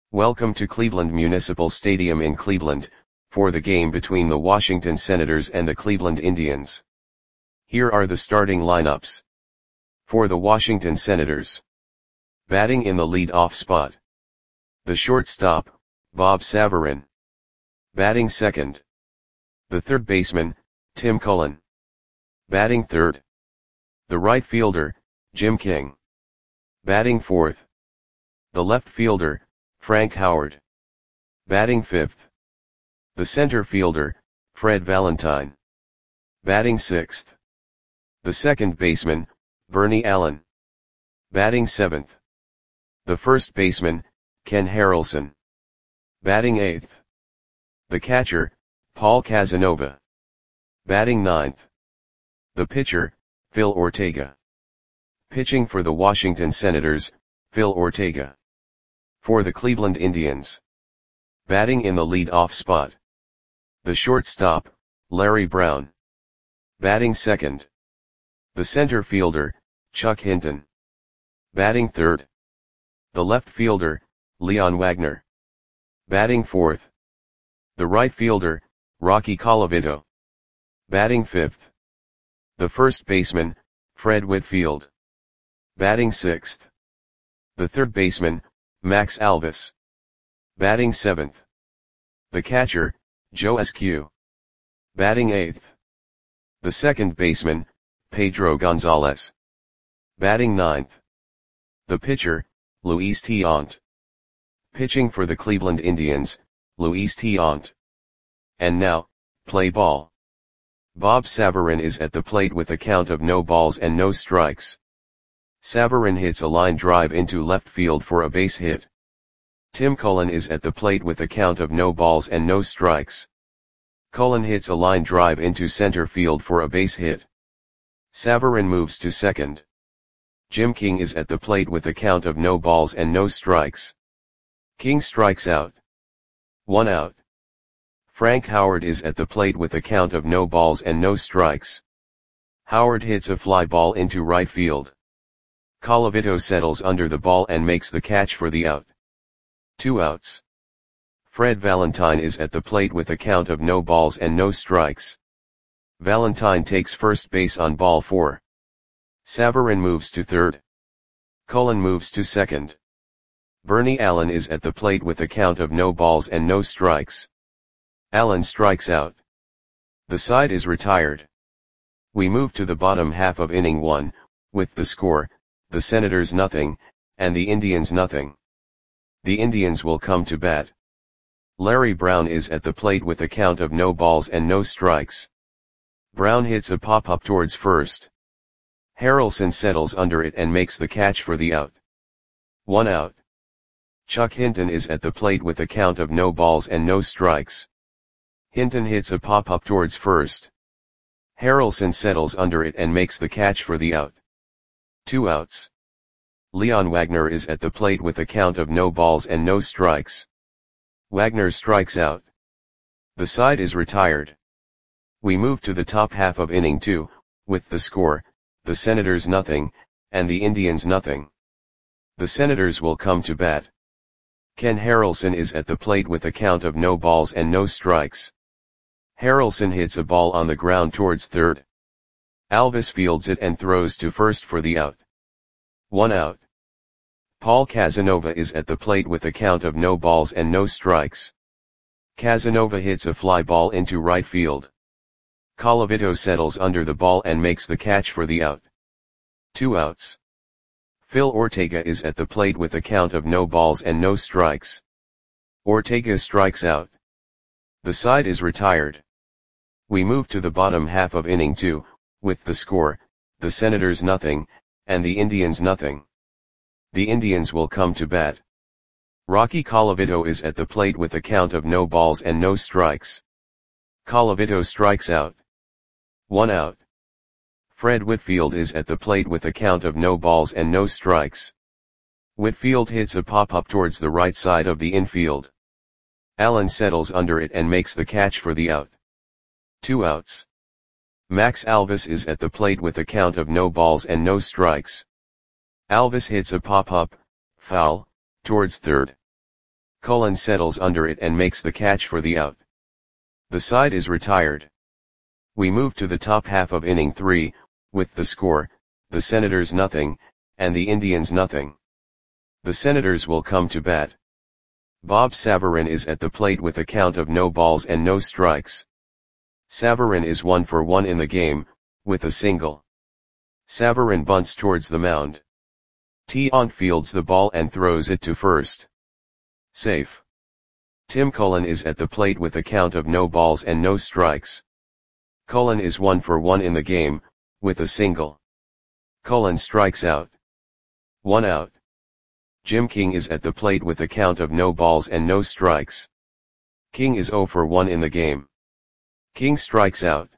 Welcome to Cleveland Municipal Stadium in Cleveland, for the game between the Washington Senators and the Cleveland Indians. Here are the starting lineups. For the Washington Senators. Batting in the lead-off spot. The shortstop, Bob Savarin. Batting second. The third baseman, Tim Cullen. Batting third. The right fielder, Jim King. Batting fourth. The left fielder, Frank Howard. Batting fifth. The center fielder, Fred Valentine. Batting sixth. The second baseman, Bernie Allen. Batting seventh. The first baseman, Ken Harrelson. Batting eighth. The catcher, Paul Casanova. Batting ninth. The pitcher, Phil Ortega. Pitching for the Washington Senators, Phil Ortega. For the Cleveland Indians. Batting in the lead-off spot. The shortstop, Larry Brown. Batting second. The center fielder, Chuck Hinton. Batting third. The left fielder, Leon Wagner. Batting fourth. The right fielder, Rocky Colavito. Batting fifth. The first baseman, Fred Whitfield. Batting sixth. The third baseman, Max Alvis. Batting seventh. The catcher, Joe Askew. Batting eighth. The second baseman, Pedro Gonzalez. Batting ninth. The pitcher, Luis Tiant. Pitching for the Cleveland Indians, Luis Tiant. And now, play ball. Bob Savarin is at the plate with a count of no balls and no strikes. Savarin hits a line drive into left field for a base hit. Tim Cullen is at the plate with a count of no balls and no strikes. Cullen hits a line drive into center field for a base hit. Savarin moves to second. Jim King is at the plate with a count of no balls and no strikes. King strikes out. 1 out. Frank Howard is at the plate with a count of no balls and no strikes. Howard hits a fly ball into right field. Colavito settles under the ball and makes the catch for the out. 2 outs. Fred Valentine is at the plate with a count of no balls and no strikes. Valentine takes first base on ball 4. Savarin moves to third. Cullen moves to second. Bernie Allen is at the plate with a count of no balls and no strikes. Allen strikes out. The side is retired. We move to the bottom half of inning 1, with the score, the Senators nothing, and the Indians nothing. The Indians will come to bat. Larry Brown is at the plate with a count of no balls and no strikes. Brown hits a pop-up towards first. Harrelson settles under it and makes the catch for the out. 1 out. Chuck Hinton is at the plate with a count of no balls and no strikes. Hinton hits a pop-up towards first. Harrelson settles under it and makes the catch for the out. 2 outs. Leon Wagner is at the plate with a count of no balls and no strikes. Wagner strikes out. The side is retired. We move to the top half of inning 2, with the score, the Senators nothing, and the Indians nothing. The Senators will come to bat. Ken Harrelson is at the plate with a count of no balls and no strikes. Harrelson hits a ball on the ground towards third. Alvis fields it and throws to first for the out. 1 out. Paul Casanova is at the plate with a count of no balls and no strikes. Casanova hits a fly ball into right field. Colavito settles under the ball and makes the catch for the out. 2 outs. Phil Ortega is at the plate with a count of no balls and no strikes. Ortega strikes out. The side is retired. We move to the bottom half of inning 2, with the score, the Senators nothing, and the Indians nothing. The Indians will come to bat. Rocky Colavito is at the plate with a count of no balls and no strikes. Colavito strikes out. 1 out. Fred Whitfield is at the plate with a count of no balls and no strikes. Whitfield hits a pop-up towards the right side of the infield. Allen settles under it and makes the catch for the out. 2 outs. Max Alvis is at the plate with a count of no balls and no strikes. Alvis hits a pop-up, foul, towards third. Cullen settles under it and makes the catch for the out. The side is retired. We move to the top half of inning 3, with the score, the Senators nothing, and the Indians nothing. The Senators will come to bat. Bob Savarin is at the plate with a count of no balls and no strikes. Savarin is 1 for 1 in the game, with a single. Savarin bunts towards the mound. Tiant fields the ball and throws it to first. Safe. Tim Cullen is at the plate with a count of no balls and no strikes. Cullen is 1 for 1 in the game, with a single. Cullen strikes out. 1 out. Jim King is at the plate with a count of no balls and no strikes. King is 0 for 1 in the game. King strikes out.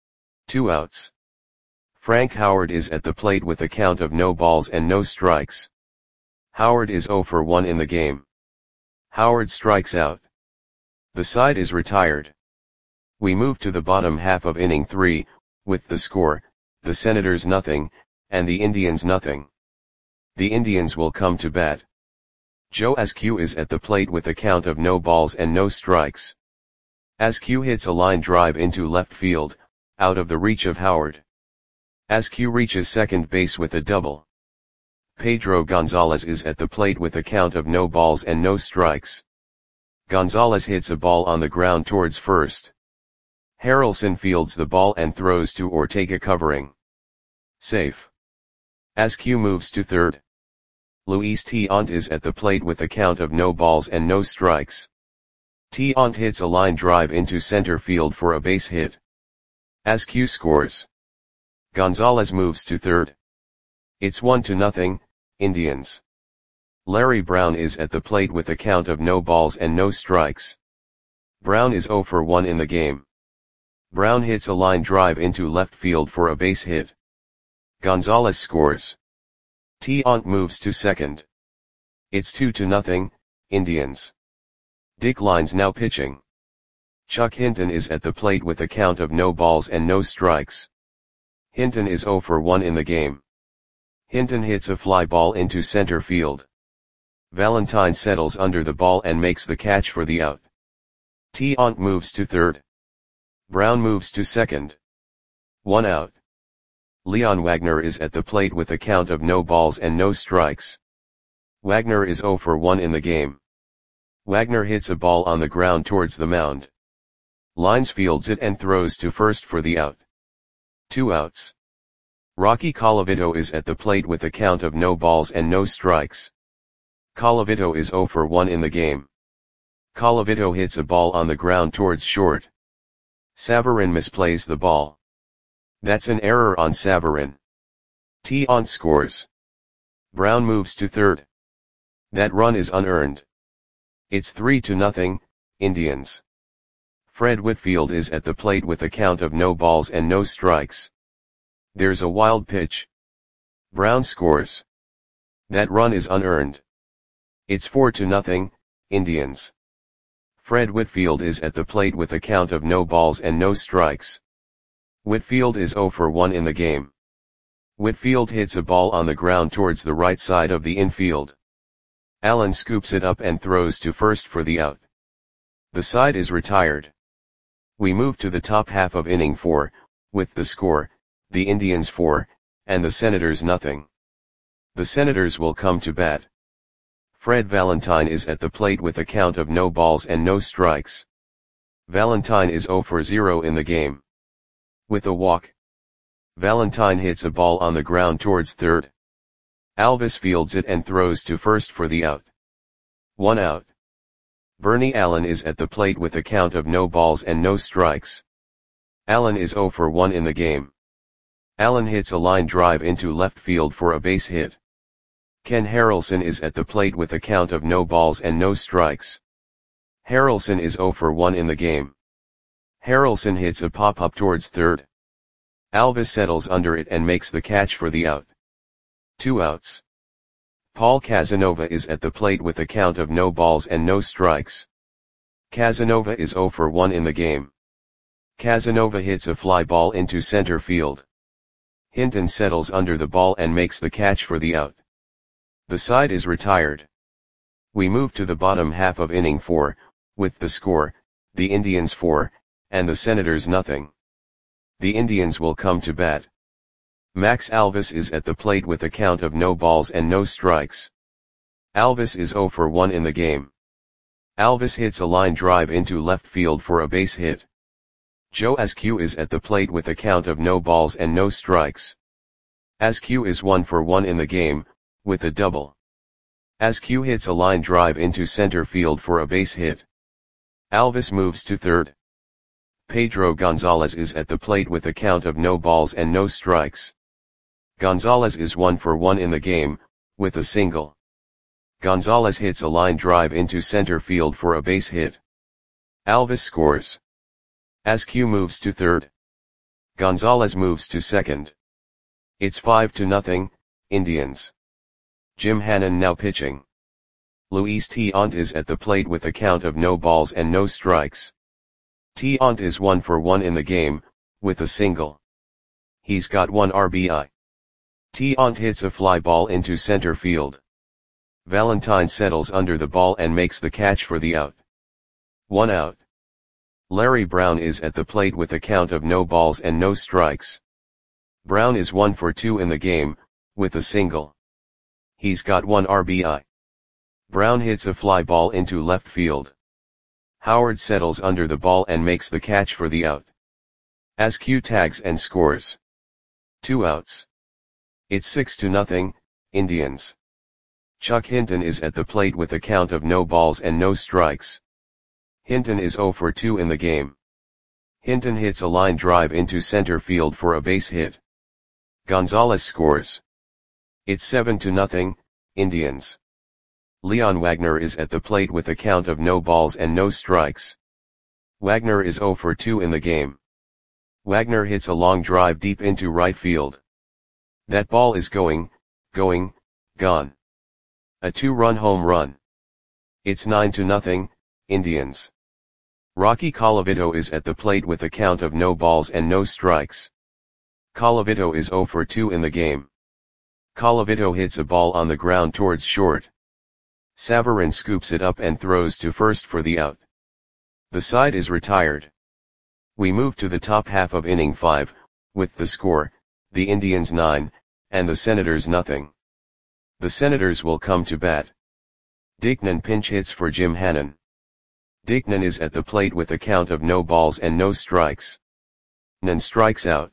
2 outs. Frank Howard is at the plate with a count of no balls and no strikes. Howard is 0 for 1 in the game. Howard strikes out. The side is retired. We move to the bottom half of inning 3, with the score, the Senators nothing, and the Indians nothing. The Indians will come to bat. Joe Askew is at the plate with a count of no balls and no strikes. Askew hits a line drive into left field, out of the reach of Howard. Askew reaches second base with a double. Pedro Gonzalez is at the plate with a count of no balls and no strikes. Gonzalez hits a ball on the ground towards first. Harrelson fields the ball and throws to Ortega covering. Safe. Askew moves to third. Luis Tiant is at the plate with a count of no balls and no strikes. Tiant hits a line drive into center field for a base hit. Askew scores. Gonzalez moves to third. It's 1-0, Indians. Larry Brown is at the plate with a count of no balls and no strikes. Brown is 0 for 1 in the game. Brown hits a line drive into left field for a base hit. Gonzalez scores. Tiant moves to second. It's 2-0, Indians. Dick Lines now pitching. Chuck Hinton is at the plate with a count of no balls and no strikes. Hinton is 0 for 1 in the game. Hinton hits a fly ball into center field. Valentine settles under the ball and makes the catch for the out. Tiant moves to third. Brown moves to second. 1 out. Leon Wagner is at the plate with a count of no balls and no strikes. Wagner is 0 for 1 in the game. Wagner hits a ball on the ground towards the mound. Lines fields it and throws to first for the out. 2 outs. Rocky Colavito is at the plate with a count of no balls and no strikes. Colavito is 0 for 1 in the game. Colavito hits a ball on the ground towards short. Savarin misplays the ball. That's an error on Savarin. Tiant scores. Brown moves to third. That run is unearned. It's 3-0, Indians. Fred Whitfield is at the plate with a count of no balls and no strikes. There's a wild pitch. Brown scores. That run is unearned. It's 4-0, Indians. Fred Whitfield is at the plate with a count of no balls and no strikes. Whitfield is 0 for 1 in the game. Whitfield hits a ball on the ground towards the right side of the infield. Allen scoops it up and throws to first for the out. The side is retired. We move to the top half of inning 4, with the score, the Indians 4, and the Senators nothing. The Senators will come to bat. Fred Valentine is at the plate with a count of no balls and no strikes. Valentine is 0 for 0 in the game. With a walk. Valentine hits a ball on the ground towards third. Alvis fields it and throws to first for the out. 1 out. Bernie Allen is at the plate with a count of no balls and no strikes. Allen is 0 for 1 in the game. Allen hits a line drive into left field for a base hit. Ken Harrelson is at the plate with a count of no balls and no strikes. Harrelson is 0 for 1 in the game. Harrelson hits a pop-up towards third. Alvis settles under it and makes the catch for the out. 2 outs. Paul Casanova is at the plate with a count of no balls and no strikes. Casanova is 0 for 1 in the game. Casanova hits a fly ball into center field. Hinton settles under the ball and makes the catch for the out. The side is retired. We move to the bottom half of inning 4, with the score, the Indians 4, and the Senators nothing. The Indians will come to bat. Max Alvis is at the plate with a count of no balls and no strikes. Alvis is 0 for 1 in the game. Alvis hits a line drive into left field for a base hit. Joe Askew is at the plate with a count of no balls and no strikes. Askew is 1 for 1 in the game, with a double. Askew hits a line drive into center field for a base hit. Alvis moves to third. Pedro Gonzalez is at the plate with a count of no balls and no strikes. Gonzalez is 1 for 1 in the game, with a single. Gonzalez hits a line drive into center field for a base hit. Alvis scores. Askew moves to third. Gonzalez moves to second. It's 5-0, Indians. Jim Hannon now pitching. Luis Tiant is at the plate with a count of no balls and no strikes. Tiant is 1 for 1 in the game, with a single. He's got 1 RBI. Tiant hits a fly ball into center field. Valentine settles under the ball and makes the catch for the out. 1 out. Larry Brown is at the plate with a count of no balls and no strikes. Brown is 1 for 2 in the game, with a single. He's got 1 RBI. Brown hits a fly ball into left field. Howard settles under the ball and makes the catch for the out. Askew tags and scores. 2 outs. It's 6-0, Indians. Chuck Hinton is at the plate with a count of no balls and no strikes. Hinton is 0 for 2 in the game. Hinton hits a line drive into center field for a base hit. Gonzalez scores. It's 7-0, Indians. Leon Wagner is at the plate with a count of no balls and no strikes. Wagner is 0 for 2 in the game. Wagner hits a long drive deep into right field. That ball is gone. A 2-run home run. It's 9-0, Indians. Rocky Colavito is at the plate with a count of no balls and no strikes. Colavito is 0 for 2 in the game. Colavito hits a ball on the ground towards short. Savarin scoops it up and throws to first for the out. The side is retired. We move to the top half of inning 5, with the score, the Indians 9, and the Senators nothing. The Senators will come to bat. Dickman pinch hits for Jim Hannon. Dickman is at the plate with a count of no balls and no strikes. Nan strikes out.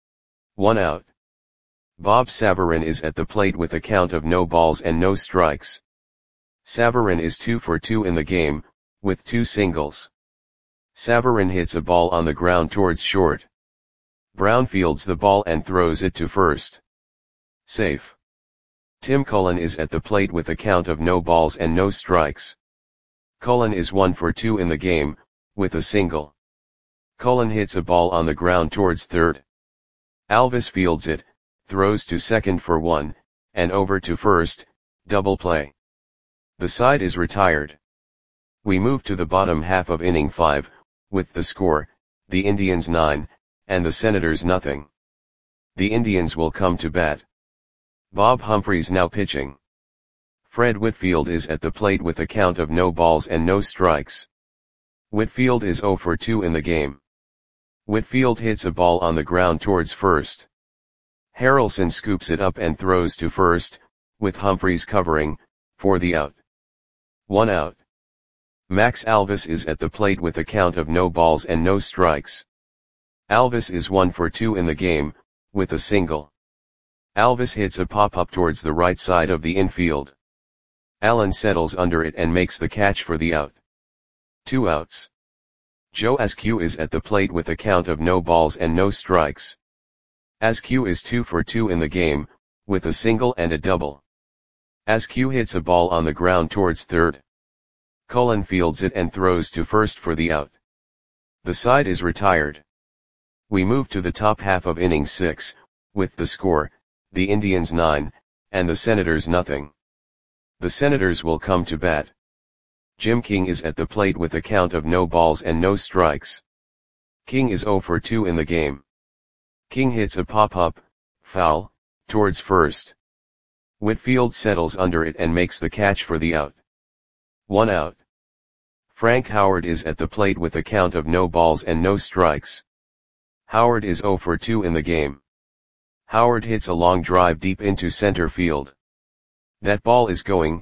1 out. Bob Savarin is at the plate with a count of no balls and no strikes. Savarin is 2 for 2 in the game, with 2 singles. Savarin hits a ball on the ground towards short. Brown fields the ball and throws it to first. Safe. Tim Cullen is at the plate with a count of no balls and no strikes. Cullen is 1 for 2 in the game, with a single. Cullen hits a ball on the ground towards third. Alvis fields it, throws to second for 1, and over to first, double play. The side is retired. We move to the bottom half of inning 5, with the score, the Indians 9, and the Senators nothing. The Indians will come to bat. Bob Humphreys now pitching. Fred Whitfield is at the plate with a count of no balls and no strikes. Whitfield is 0 for 2 in the game. Whitfield hits a ball on the ground towards first. Harrelson scoops it up and throws to first, with Humphreys covering, for the out. 1 out. Max Alvis is at the plate with a count of no balls and no strikes. Alvis is 1 for 2 in the game, with a single. Alvis hits a pop-up towards the right side of the infield. Allen settles under it and makes the catch for the out. 2 outs. Joe Askew is at the plate with a count of no balls and no strikes. Askew is 2 for 2 in the game, with a single and a double. Askew hits a ball on the ground towards third. Cullen fields it and throws to first for the out. The side is retired. We move to the top half of inning 6, with the score, the Indians 9, and the Senators nothing. The Senators will come to bat. Jim King is at the plate with a count of no balls and no strikes. King is 0 for 2 in the game. King hits a pop-up, foul, towards first. Whitfield settles under it and makes the catch for the out. 1 out. Frank Howard is at the plate with a count of no balls and no strikes. Howard is 0 for 2 in the game. Howard hits a long drive deep into center field. That ball is gone.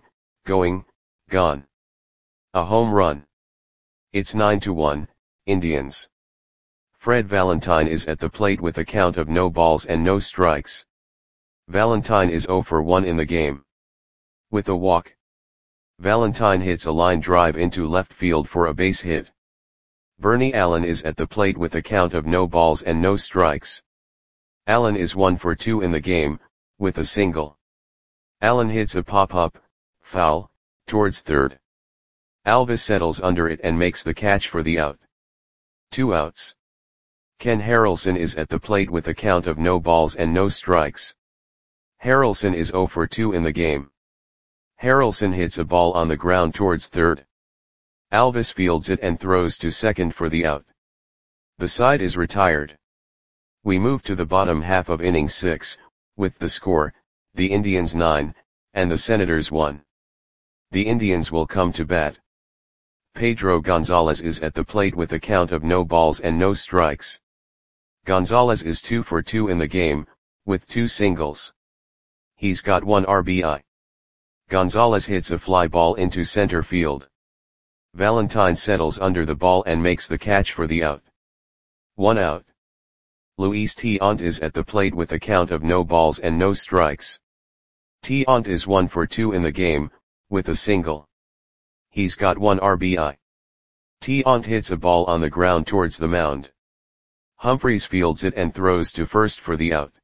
A home run. It's 9-1, Indians. Fred Valentine is at the plate with a count of no balls and no strikes. Valentine is 0 for 1 in the game. With a walk. Valentine hits a line drive into left field for a base hit. Bernie Allen is at the plate with a count of no balls and no strikes. Allen is 1 for 2 in the game, with a single. Allen hits a pop-up, foul, towards third. Alvis settles under it and makes the catch for the out. 2 outs. Ken Harrelson is at the plate with a count of no balls and no strikes. Harrelson is 0 for 2 in the game. Harrelson hits a ball on the ground towards third. Alvis fields it and throws to second for the out. The side is retired. We move to the bottom half of inning 6, with the score, the Indians 9, and the Senators 1. The Indians will come to bat. Pedro Gonzalez is at the plate with a count of no balls and no strikes. Gonzalez is 2 for 2 in the game, with 2 singles. He's got 1 RBI. Gonzalez hits a fly ball into center field. Valentine settles under the ball and makes the catch for the out. 1 out. Luis Tiant is at the plate with a count of no balls and no strikes. Tiant is 1 for 2 in the game, with a single. He's got 1 RBI. Tiant hits a ball on the ground towards the mound. Humphreys fields it and throws to first for the out.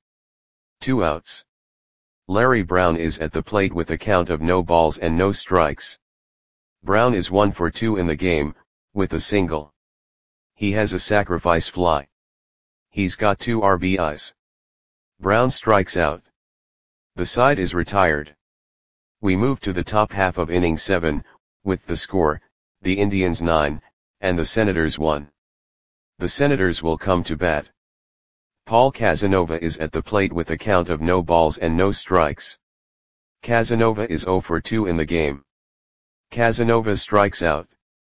2 outs. Larry Brown is at the plate with a count of no balls and no strikes. Brown is 1 for 2 in the game, with a single. He has a sacrifice fly. He's got 2 RBIs. Brown strikes out. The side is retired. We move to the top half of inning 7, with the score, the Indians 9, and the Senators 1. The Senators will come to bat. Paul Casanova is at the plate with a count of no balls and no strikes. Casanova is 0 for 2 in the game. Casanova strikes out.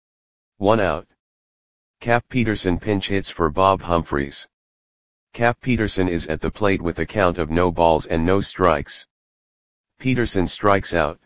1 out. Cap Peterson pinch hits for Bob Humphreys. Cap Peterson is at the plate with a count of no balls and no strikes. Peterson strikes out.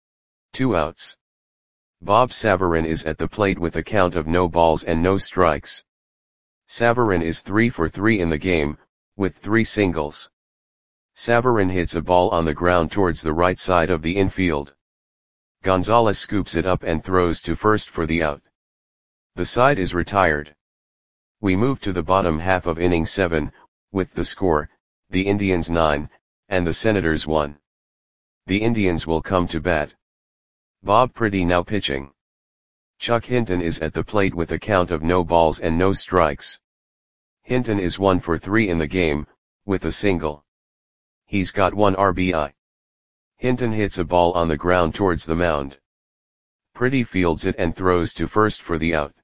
2 outs. Bob Savarin is at the plate with a count of no balls and no strikes. Savarin is 3 for 3 in the game, with 3 singles. Savarin hits a ball on the ground towards the right side of the infield. Gonzalez scoops it up and throws to first for the out. The side is retired. We move to the bottom half of inning 7, with the score, the Indians 9, and the Senators 1. The Indians will come to bat. Bob Priddy now pitching. Chuck Hinton is at the plate with a count of no balls and no strikes. Hinton is 1 for 3 in the game, with a single. He's got 1 RBI. Hinton hits a ball on the ground towards the mound. Priddy fields it and throws to first for the out.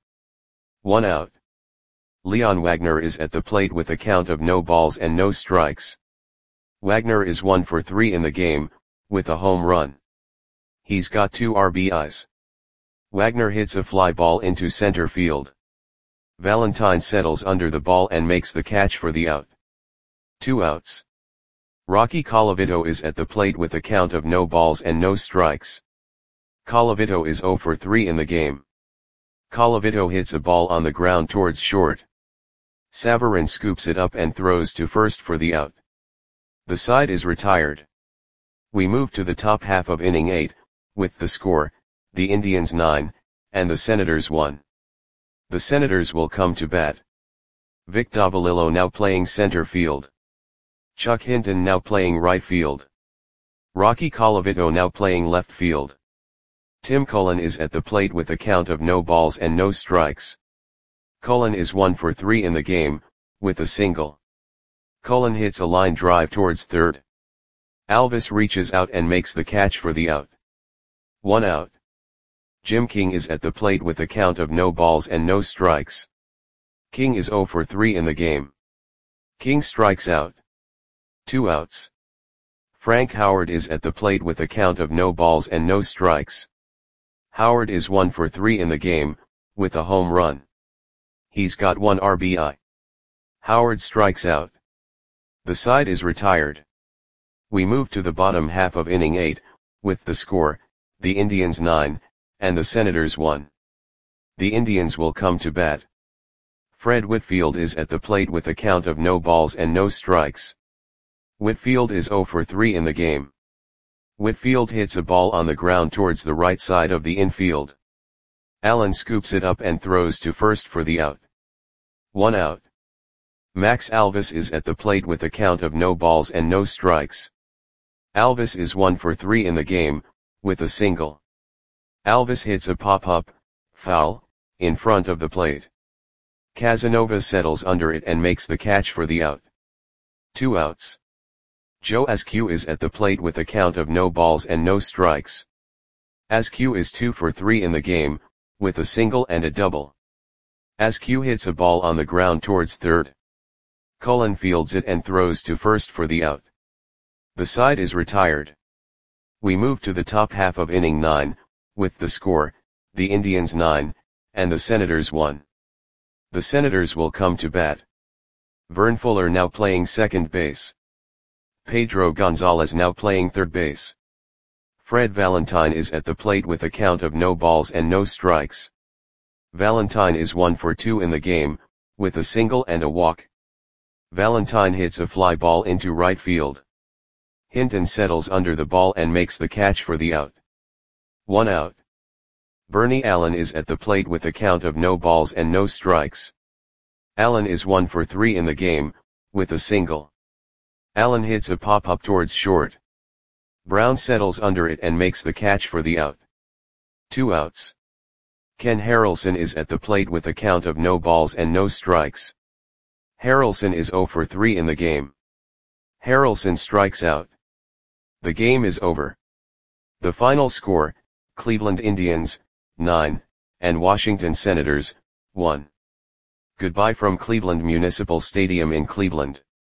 1 out. Leon Wagner is at the plate with a count of no balls and no strikes. Wagner is 1 for 3 in the game, with a home run. He's got 2 RBIs. Wagner hits a fly ball into center field. Valentine settles under the ball and makes the catch for the out. 2 outs. Rocky Colavito is at the plate with a count of no balls and no strikes. Colavito is 0 for 3 in the game. Colavito hits a ball on the ground towards short. Savarin scoops it up and throws to first for the out. The side is retired. We move to the top half of inning 8, with the score, the Indians 9, and the Senators 1. The Senators will come to bat. Vic Davalillo now playing center field. Chuck Hinton now playing right field. Rocky Colavito now playing left field. Tim Cullen is at the plate with a count of no balls and no strikes. Cullen is 1 for 3 in the game, with a single. Cullen hits a line drive towards third. Alvis reaches out and makes the catch for the out. 1 out. Jim King is at the plate with a count of no balls and no strikes. King is 0 for 3 in the game. King strikes out. 2 outs. Frank Howard is at the plate with a count of no balls and no strikes. Howard is 1 for 3 in the game, with a home run. He's got 1 RBI. Howard strikes out. The side is retired. We move to the bottom half of inning 8, with the score, the Indians 9, and the Senators 1. The Indians will come to bat. Fred Whitfield is at the plate with a count of no balls and no strikes. Whitfield is 0 for 3 in the game. Whitfield hits a ball on the ground towards the right side of the infield. Allen scoops it up and throws to first for the out. 1 out. Max Alvis is at the plate with a count of no balls and no strikes. Alvis is 1 for 3 in the game, with a single. Alvis hits a pop-up, foul, in front of the plate. Casanova settles under it and makes the catch for the out. 2 outs. Joe Askew is at the plate with a count of no balls and no strikes. Askew is 2 for 3 in the game, with a single and a double. Askew hits a ball on the ground towards third. Cullen fields it and throws to first for the out. The side is retired. We move to the top half of inning 9, with the score, the Indians 9, and the Senators 1. The Senators will come to bat. Vern Fuller now playing second base. Pedro Gonzalez now playing third base. Fred Valentine is at the plate with a count of no balls and no strikes. Valentine is 1 for 2 in the game, with a single and a walk. Valentine hits a fly ball into right field. Hinton settles under the ball and makes the catch for the out. 1 out. Bernie Allen is at the plate with a count of no balls and no strikes. Allen is 1 for 3 in the game, with a single. Allen hits a pop-up towards short. Brown settles under it and makes the catch for the out. 2 outs. Ken Harrelson is at the plate with a count of no balls and no strikes. Harrelson is 0 for 3 in the game. Harrelson strikes out. The game is over. The final score, Cleveland Indians, 9, and Washington Senators, 1. Goodbye from Cleveland Municipal Stadium in Cleveland.